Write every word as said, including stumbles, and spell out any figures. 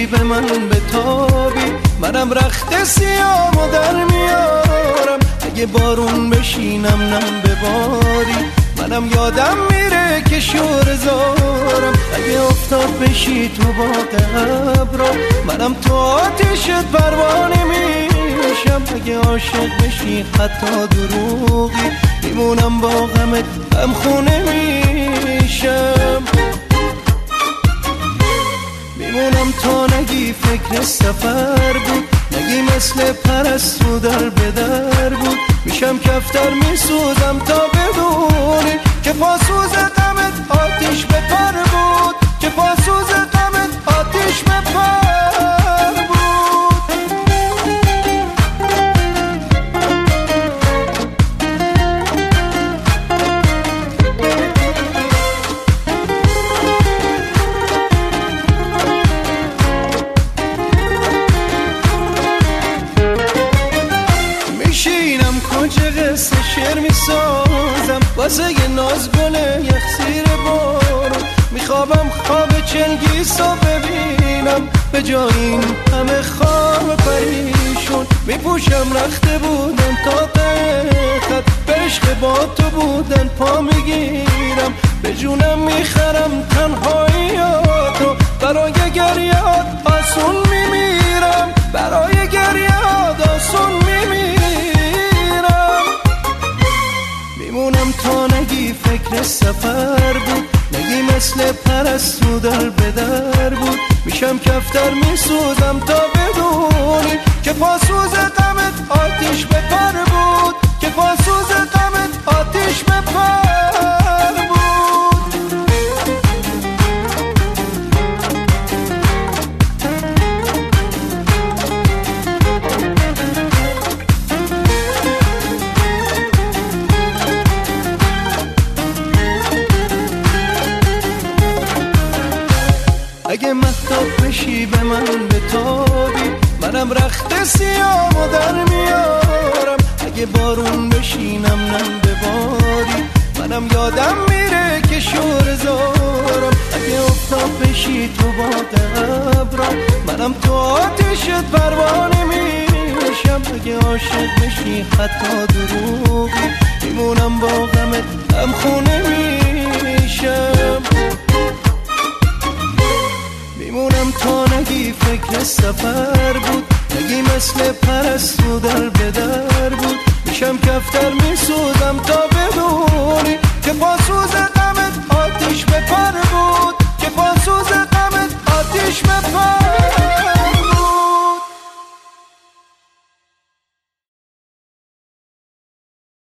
بشی به من بتابی، منم رخت سیامو در میارم. اگه بارون بشینم نم بباری، منم یادم میره که شور زارم. اگه افتاد بشی تو باغ ابرا، منم تو آتشت پروانه میشم. اگه عاشق بشی حتی دروغی، میمونم با غمت هم خونه میشم. میمونم تا نگی فکر سفر بود، نگی مثل پرستو در به در بود. میشم کفتر میسوزم تا بدونی که پاسوز غمت آتیش به پر بود، که پاسوز غمت آتیش به پر بود. قصه شعر میسازم واسه یه ناز گله یخسیر بارون. میخوابم خواب چنگیسا ببینم، به جای این همه خواب پریشون. میپوشم رخته بودن تا قیقت، به عشق با تو بودن پا میگیرم. به جونم میخرم تنهاییاتو، برای گریات آسون میمیرم، برای گریات آسون میمیرم. میمونم تا نگی فکر سفر بود، نگی مثل پرستو در به در بود. میشم کفتر میسوزم تا بدونی که پاسوز غمت آتیش به پر بود، که پاسوز غمت آتیش به پر بود. اگه مهتاب بشی به من بتابی، منم رخت سیامو در میارم. اگه بارون بشینم نم بباری، منم یادم میره که شور زارم. اگه افتاد بشی تو باغ ابرا، منم تو آتشت پروانه میشم. اگه عاشق بشی حتی دروغی، میمونم با غمت هم خونه میشم. میمونم تا نگی فکر سفر بود، نگی مثل پرستو در به در بود. میشم کفتر میسوز